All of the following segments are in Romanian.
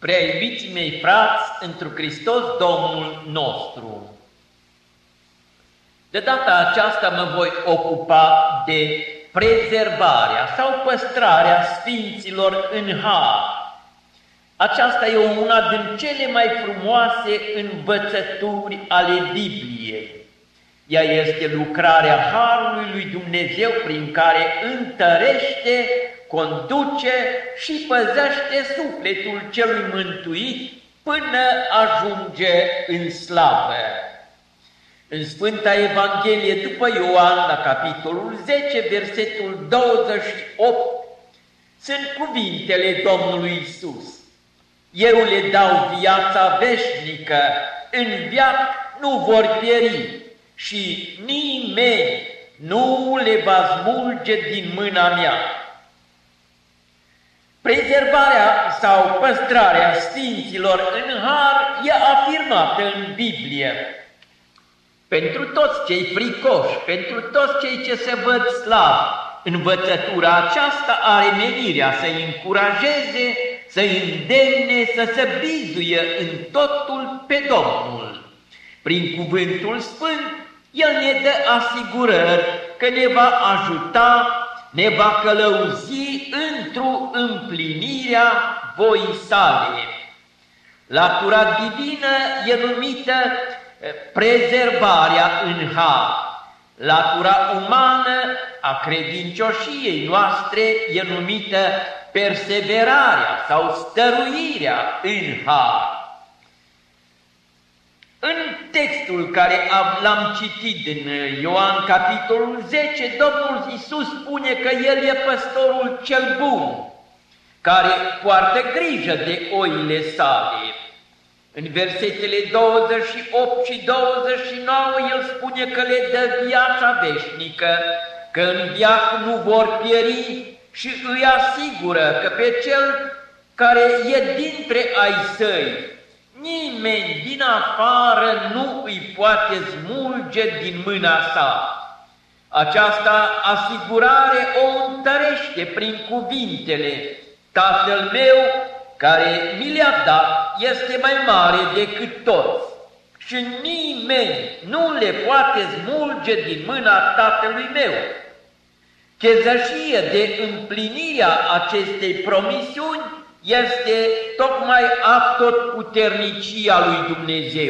Prea iubiții mei frați, întru Hristos Domnul nostru. De data aceasta mă voi ocupa de prezervarea sau păstrarea sfinților în har. Aceasta e una din cele mai frumoase învățături ale Bibliei. Ea este lucrarea harului lui Dumnezeu prin care întărește, conduce și păzește sufletul celui mântuit până ajunge în slavă. În Sfânta Evanghelie după Ioan, la capitolul 10, versetul 28, sunt cuvintele Domnului Iisus. Eu le dau viața veșnică, în veac nu vor pieri și nimeni nu le va smulge din mâna mea. Prezervarea sau păstrarea sfinților în har e afirmată în Biblie. Pentru toți cei fricoși, pentru toți cei ce se văd slabi, învățătura aceasta are menirea să-i încurajeze, să-i îndemne, să se bizuie în totul pe Domnul. Prin cuvântul sfânt, El ne dă asigurări că ne va ajuta, ne va călăuzi într-o împlinirea voii sale. Latura divină e numită prezervarea în har. Latura umană a credincioșiei noastre e numită perseverarea sau stăruirea în har. În textul care l-am citit din Ioan, capitolul 10, Domnul Iisus spune că El e păstorul cel bun, care poartă grijă de oile sale. În versetele 28 și 29, El spune că le dă viața veșnică, că în veac nu vor pieri și îi asigură că pe cel care e dintre ai săi, nimeni din afară nu îi poate smulge din mâna sa. Această asigurare o întărește prin cuvintele: Tatăl meu care mi le-a dat este mai mare decât toți și nimeni nu le poate smulge din mâna Tatălui meu. Chezășie de împlinirea acestei promisiuni este tocmai atotputernicia lui Dumnezeu.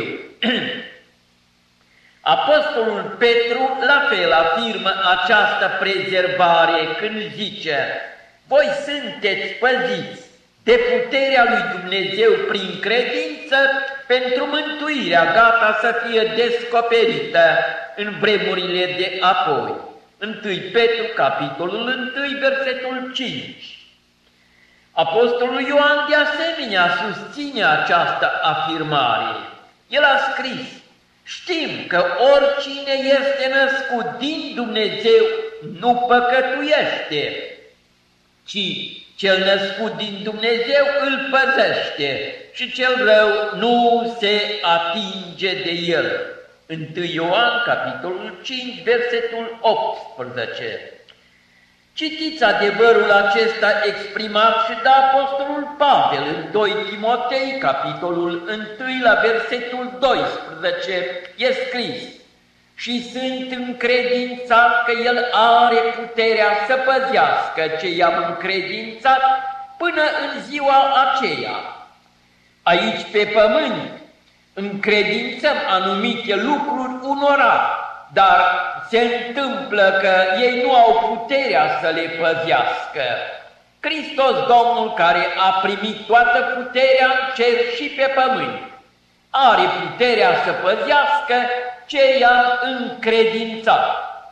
Apostolul Petru la fel afirmă această prezervare când zice: voi sunteți păziți de puterea lui Dumnezeu prin credință pentru mântuirea gata să fie descoperită în vremurile de apoi. 1 Petru, capitolul 1, versetul 5. Apostolul Ioan de asemenea susține această afirmare. El a scris: știm că oricine este născut din Dumnezeu nu păcătuiește, ci cel născut din Dumnezeu îl păzește și cel rău nu se atinge de el. 1 Ioan, capitolul 5, versetul 18. Citiți adevărul acesta exprimat și de Apostolul Pavel în 2 Timotei, capitolul 1, la versetul 12, e scris: și sunt încredințat că El are puterea să păzească ce i-am încredințat până în ziua aceea. Aici pe pământ încredințăm anumite lucruri unora, dar se întâmplă că ei nu au puterea să le păzească. Hristos Domnul, care a primit toată puterea în cer și pe pământ, are puterea să păzească ce i-a încredințat.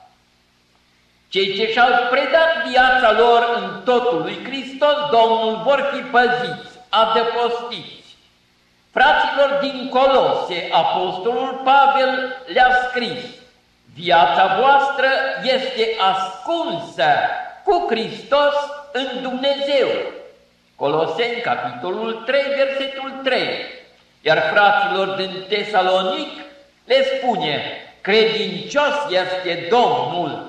Cei ce și-au predat viața lor în totul lui Hristos Domnul vor fi păziți, adăpostiți. Fraților din Colose, Apostolul Pavel le-a scris: viața voastră este ascunsă cu Hristos în Dumnezeu. Coloseni, capitolul 3, versetul 3. Iar fraților din Tesalonic le spune: credincios este Domnul.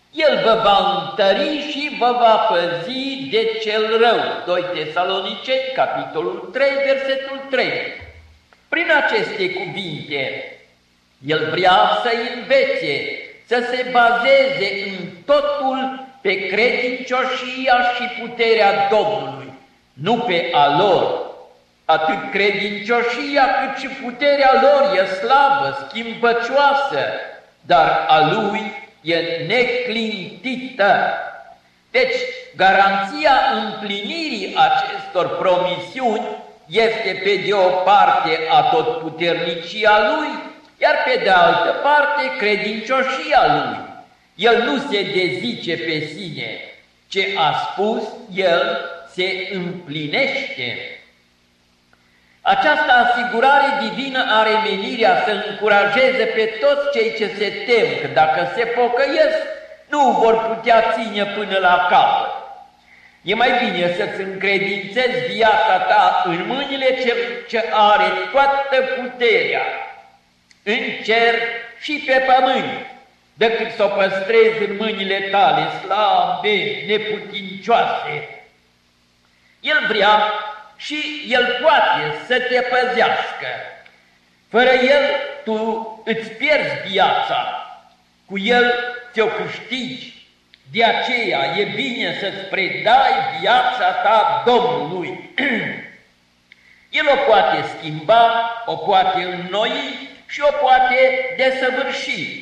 El vă va întări și vă va păzi de cel rău. 2 Tesaloniceni, capitolul 3, versetul 3. Prin aceste cuvinte, el vrea să-i învețe, să se bazeze în totul pe credincioșia și puterea Domnului, nu pe a lor. Atât credincioșia cât și puterea lor e slabă, schimbăcioasă, dar a lui e neclintită. Deci, garanția împlinirii acestor promisiuni este pe de o parte atotputernicia lui, iar pe de altă parte credincioșia lui. El nu se dezice pe sine, ce a spus, el se împlinește. Această asigurare divină are menirea să încurajeze pe toți cei ce se tem că dacă se pocăiesc, nu vor putea ține până la capăt. E mai bine să-ți încredințezi viața ta în mâinile Cel ce are toată puterea, în cer și pe pământ, decât să o păstrezi în mâinile tale slabe, neputincioase. El vrea și el poate să te păzească. Fără el tu îți pierzi viața, cu el ți-o câștigi. De aceea e bine să-ți predai viața ta Domnului. El o poate schimba, o poate înnoi și o poate desăvârși.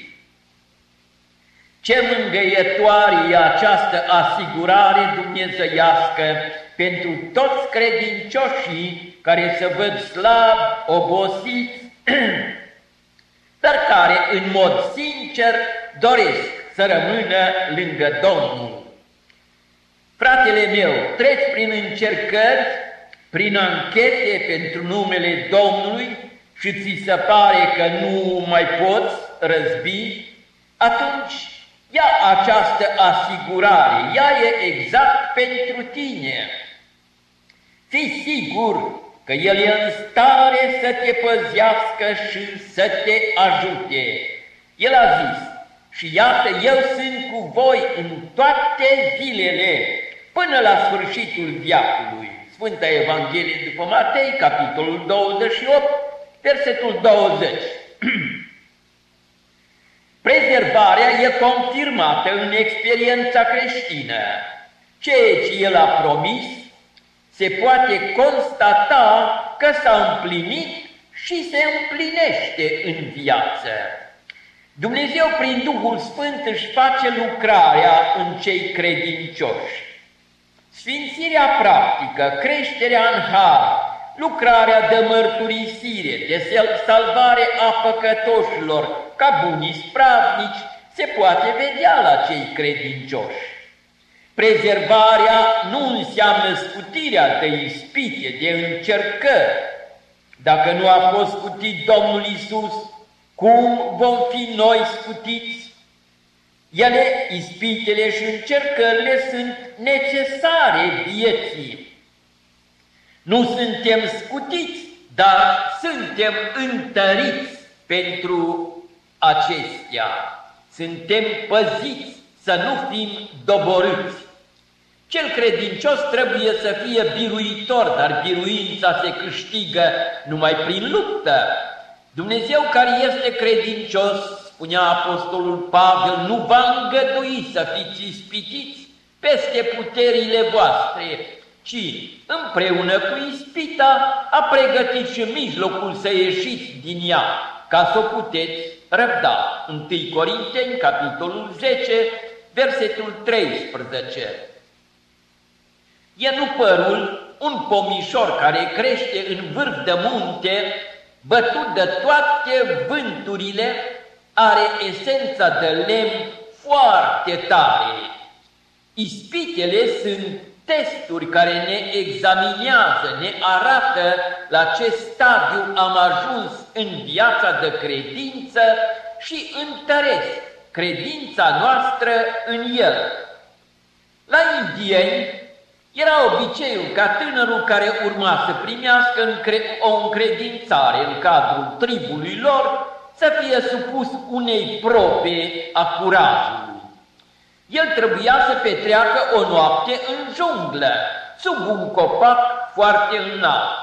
Ce mângâietoare e această asigurare dumnezeiască pentru toți credincioșii care se văd slabi, obosiți, dar care în mod sincer doresc să rămână lângă Domnul. Fratele meu, treci prin încercări, prin anchete pentru numele Domnului și ți se pare că nu mai poți răzbi, atunci ia această asigurare, ea e exact pentru tine. Fii sigur că El e în stare să te păzească și să te ajute. El a zis, și iată, eu sunt cu voi în toate zilele, până la sfârșitul veacului. Sfânta Evanghelie după Matei, capitolul 28, versetul 20. Prezervarea e confirmată în experiența creștină. Ceea ce El a promis se poate constata că s-a împlinit și se împlinește în viață. Dumnezeu prin Duhul Sfânt își face lucrarea în cei credincioși. Sfințirea practică, creșterea în har, lucrarea de mărturisire, de salvare a păcătoșilor ca buni spravnici se poate vedea la cei credincioși. Prezervarea nu înseamnă scutirea de ispite, de încercări. Dacă nu a fost scutit Domnul Iisus, cum vom fi noi scutiți? Ele, ispitele și încercările sunt necesare vieții. Nu suntem scutiți, dar suntem întăriți pentru acestea. Suntem păziți să nu fim doborâți. Cel credincios trebuie să fie biruitor, dar biruința se câștigă numai prin luptă. Dumnezeu care este credincios, spunea Apostolul Pavel, nu va îngădui să fiți ispitiți peste puterile voastre, ci împreună cu ispita a pregătit și mijlocul să ieșiți din ea, ca să o puteți răbda. 1 Corinteni, capitolul 10, versetul 13. E nu părul un pomișor care crește în vârf de munte, bătut de toate vânturile, are esența de lemn foarte tare. Ispitele sunt testuri care ne examinează, ne arată la ce stadiu am ajuns în viața de credință și întăresc credința noastră în El. La indieni era obiceiul ca tânărul care urma să primească o încredințare în cadrul tribului lor să fie supus unei probe a curajului. El trebuia să petreacă o noapte în junglă, sub un copac foarte înalt.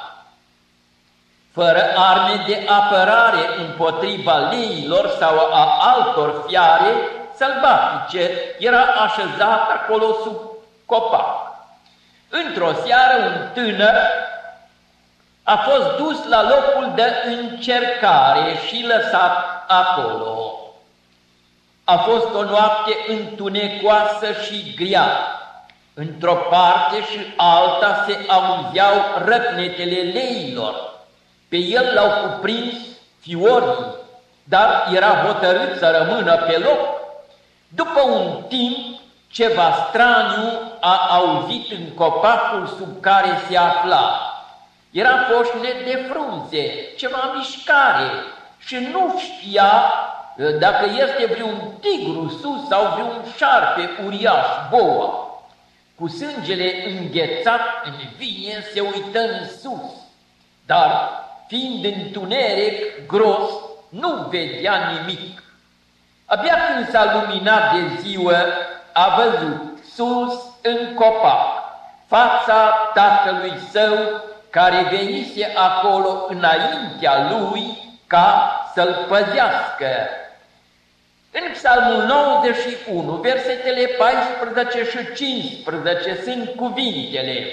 Fără arme de apărare împotriva leilor sau a altor fiare sălbatice, era așezat acolo sub copac. Într-o seară, un tânăr a fost dus la locul de încercare și lăsat acolo. A fost o noapte întunecoasă și grea. Într-o parte și alta se auzeau răcnetele leilor. Pe el l-au cuprins fiorii, dar era hotărât să rămână pe loc. După un timp, ceva straniu a auzit în copacul sub care se afla. Era foșnet de frunze, ceva mișcare și nu știa dacă este vreun tigru sus sau vreun șarpe uriaș, boa. Cu sângele înghețat în vinie se uită în sus, dar fiind întuneric gros, nu vedea nimic. Abia când s-a luminat de ziua, a văzut sus în copac fața tatălui său, care venise acolo înaintea lui ca să-l păzească. În Psalmul 91, versetele 14 și 15 sunt cuvintele: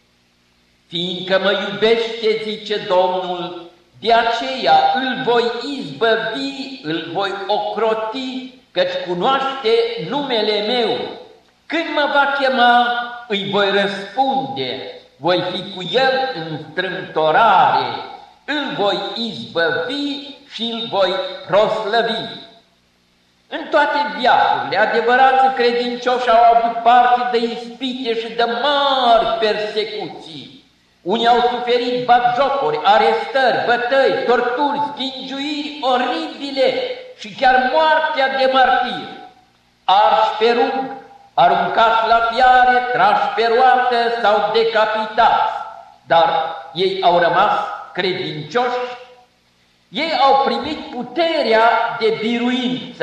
fiindcă mă iubește, zice Domnul, de aceea îl voi izbăvi, îl voi ocroti, căci cunoaște numele meu. Când mă va chema, îi voi răspunde, voi fi cu el în strâmtorare, îl voi izbăvi și îl voi proslăvi. În toate viacurile, adevărații credincioși au avut parte de ispite și de mari persecuții. Unii au suferit batjocuri, arestări, bătăi, torturi, schingiuiri oribile și chiar moartea de martir. Arși pe rug, aruncați la fiare, trași pe roată sau decapitați, dar ei au rămas credincioși. Ei au primit puterea de biruință.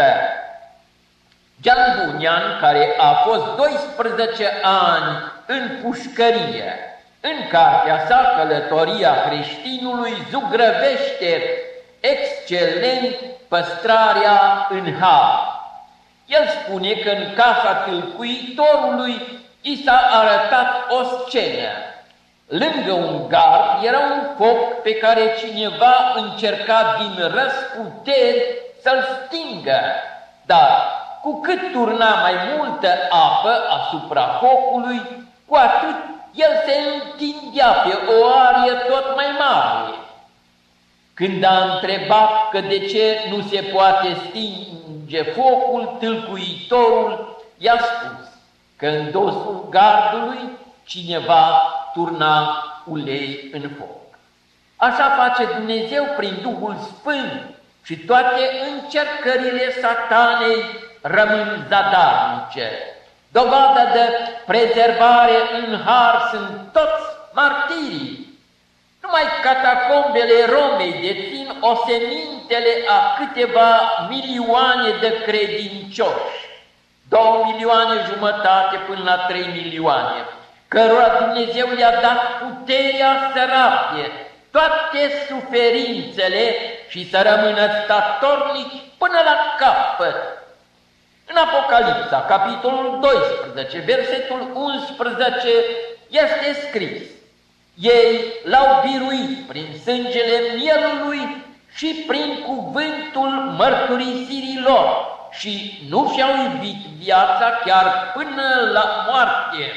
Gian Bunian, care a fost 12 ani în pușcărie, în cartea sa Călătoria creștinului, zugrăvește excelent păstrarea în har. El spune că în casa tâlcuitorului i s-a arătat o scenă. Lângă un gard era un foc pe care cineva încerca din răsputeri să-l stingă, dar cu cât turna mai multă apă asupra focului, cu atât el se întindea pe o arie tot mai mare. Când a întrebat că de ce nu se poate stinge focul, tâlcuitorul i-a spus că în dosul gardului cineva turna ulei în foc. Așa face Dumnezeu prin Duhul Sfânt și toate încercările satanei rămân zadarnice. Dovada de prezervare în har sunt toți martirii. Numai catacombele Romei dețin osemintele a câteva milioane de credincioși, 2,5 milioane până la 3 milioane, cărora Dumnezeu le-a dat puterea să rabde toate suferințele și să rămână statornici până la capăt. În Apocalipsa, capitolul 12, versetul 11, este scris: ei l-au biruit prin sângele mielului și prin cuvântul mărturisirii lor și nu și-au iubit viața chiar până la moarte.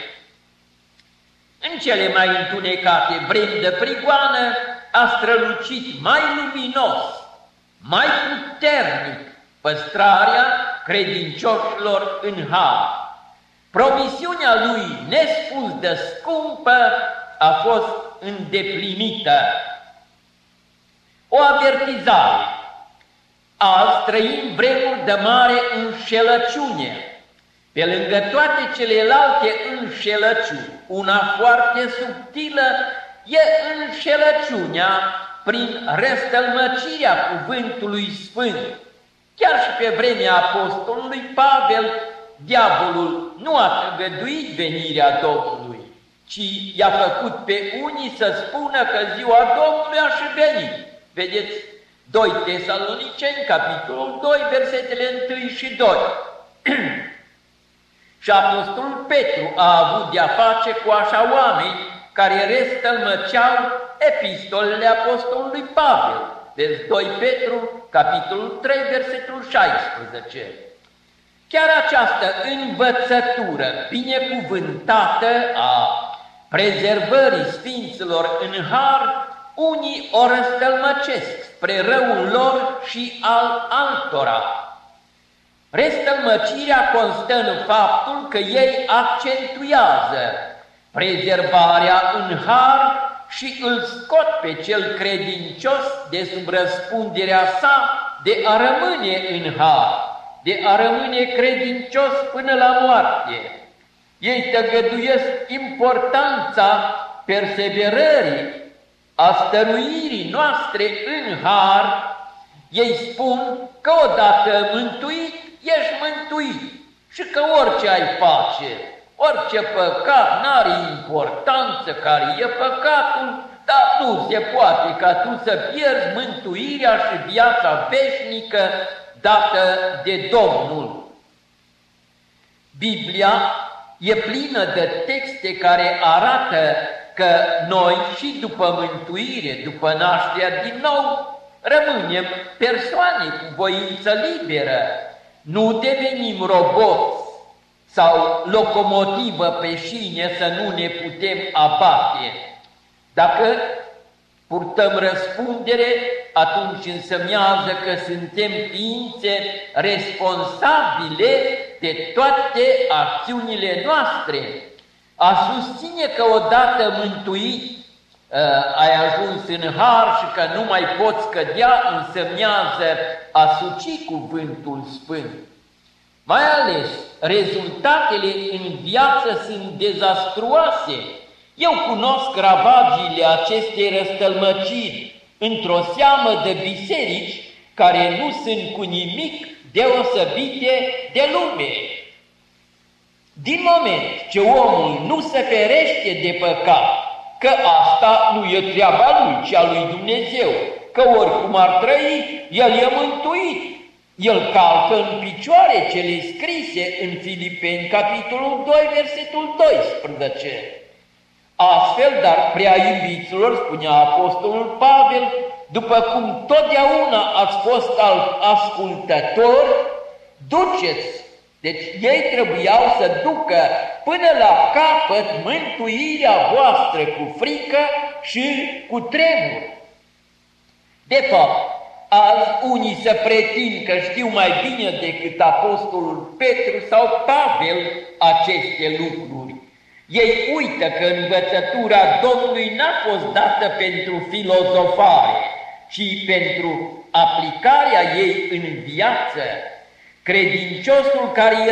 În cele mai întunecate vremi de prigoană a strălucit mai luminos, mai puternic păstrarea credincioșilor în har. Promisiunea lui nespus de scumpă a fost îndeplinită. O avertizare. Azi trăim vremuri de mare înșelăciune. Pe lângă toate celelalte înșelăciuni, una foarte subtilă e înșelăciunea prin răstălmăcirea cuvântului sfânt. Chiar și pe vremea apostolului Pavel, diavolul nu a tăgăduit venirea Domnului, ci i-a făcut pe unii să spună că ziua Domnului a și venit. Vedeți, 2 Tesaloniceni, capitolul 2, versetele 1 și 2. Și apostolul Petru a avut de-a face cu așa oameni care restălmăceau epistolele apostolului Pavel. Vezi 2 Petru, capitolul 3, versetul 16. Chiar această învățătură binecuvântată a prezervării sfinților în har, unii o răstălmăcesc spre răul lor și al altora. Restălmăcirea constă în faptul că ei accentuează prezervarea în har și îl scot pe cel credincios de sub răspunderea sa de a rămâne în har, de a rămâne credincios până la moarte. Ei tăgăduiesc importanța perseverării, a stăruirii noastre în har. Ei spun că odată mântuit, ești mântuit și că orice ai face, orice păcat n-are importanță care e păcatul, dar nu se poate ca tu să pierzi mântuirea și viața veșnică dată de Domnul. Biblia e plină de texte care arată că noi și după mântuire, după nașterea din nou, rămânem persoane cu voință liberă. Nu devenim roboți sau locomotivă pe șine să nu ne putem abate. Dacă purtăm răspundere, atunci însemnează că suntem ființe responsabile de toate acțiunile noastre. A susține că odată mântuit ai ajuns în har și că nu mai poți cădea, însemnează a suci cuvântul sfânt. Mai ales, rezultatele în viață sunt dezastruoase. Eu cunosc ravagiile acestei răstălmăciri într-o seamă de biserici care nu sunt cu nimic deosebite de lume. Din moment ce omul nu se ferește de păcat, că asta nu e treaba lui, ci a lui Dumnezeu, că oricum ar trăi, el e mântuit. El calcă în picioare cele scrise în Filipeni, capitolul 2, versetul 12. Astfel, dar prea iubiților, spunea apostolul Pavel, după cum totdeauna ați fost ascultători, duceți. Deci ei trebuiau să ducă până la capăt mântuirea voastră cu frică și cu tremur. De fapt, azi unii se pretind că știu mai bine decât apostolul Petru sau Pavel aceste lucruri. Ei uită că învățătura Domnului n-a fost dată pentru filozofare, ci pentru aplicarea ei în viață. Credinciosul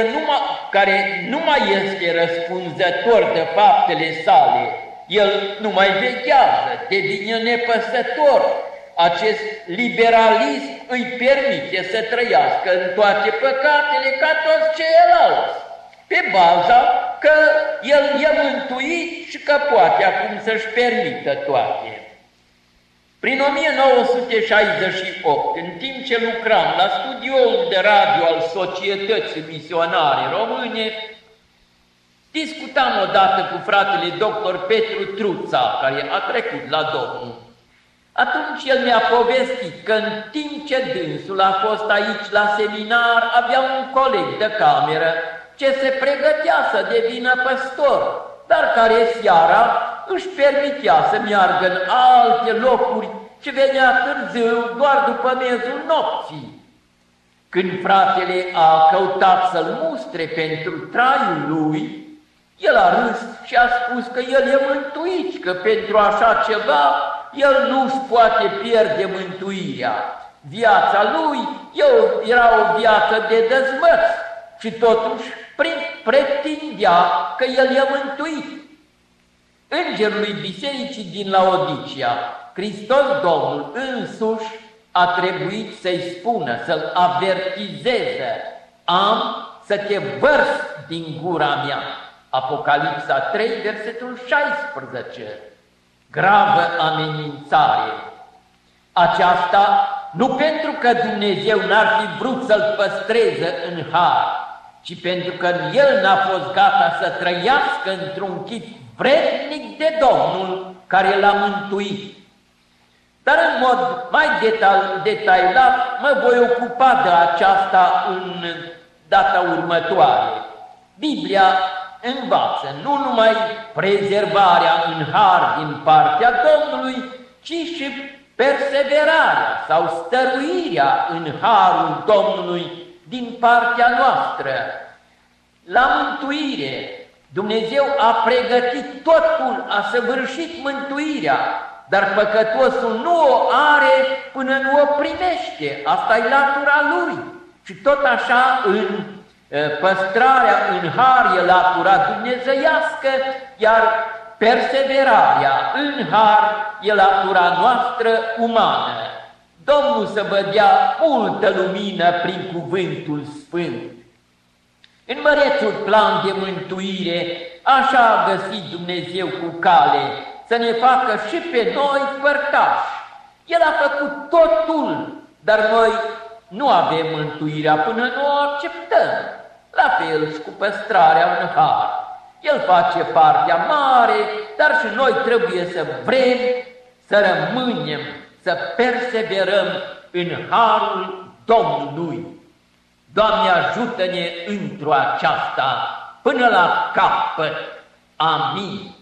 care nu mai este răspunzător de faptele sale, el nu mai veghează, devine nepăsător. Acest liberalism îi permite să trăiască în toate păcatele ca toți ceilalți, pe baza că el e mântuit și că poate acum să-și permită toate. Prin 1968, în timp ce lucram la studioul de radio al Societății Misionare Române, discutam odată cu fratele doctor Petru Truța, care a trecut la Domnul. Atunci el mi-a povestit că în timp ce dânsul a fost aici la seminar, avea un coleg de cameră ce se pregătea să devină păstor, dar care seara își permitea să meargă în alte locuri și venea târziu doar după miezul nopții. Când fratele a căutat să-l mustre pentru traiul lui, el a râs și a spus că el e mântuit, că pentru așa ceva el nu-și poate pierde mântuirea. Viața lui era o viață de dezmăț și totuși pretindea că el e mântuit. Îngerului bisericii din Laodicea, Hristos Domnul însuși a trebuit să-i spună, să-l avertizeze: am să te vărs din gura mea. Apocalipsa 3, versetul 16. Gravă amenințare. Aceasta nu pentru că Dumnezeu n-ar fi vrut să-l păstreze în har, ci pentru că el n-a fost gata să trăiască într-un chip vrednic de Domnul care l-a mântuit. Dar în mod mai detaliat mă voi ocupa de aceasta în data următoare. Biblia învață nu numai prezervarea în har din partea Domnului, ci și perseverarea sau stăruirea în harul Domnului din partea noastră. La mântuire, Dumnezeu a pregătit totul, a săvârșit mântuirea, dar păcătosul nu o are până nu o primește. Asta e latura lui. Și tot așa în păstrarea în har e latura dumnezeiască, iar perseverarea în har e latura noastră umană. Domnul să vă dea multă lumină prin cuvântul sfânt. În mărețul plan de mântuire, așa a găsit Dumnezeu cu cale să ne facă și pe noi părtași. El a făcut totul, dar noi nu avem mântuirea până nu o acceptăm. La fel și cu păstrarea în har. El face partea mare, dar și noi trebuie să vrem să rămânem, să perseverăm în harul Domnului. Doamne, ajută-ne într-o aceasta până la capăt. Amin.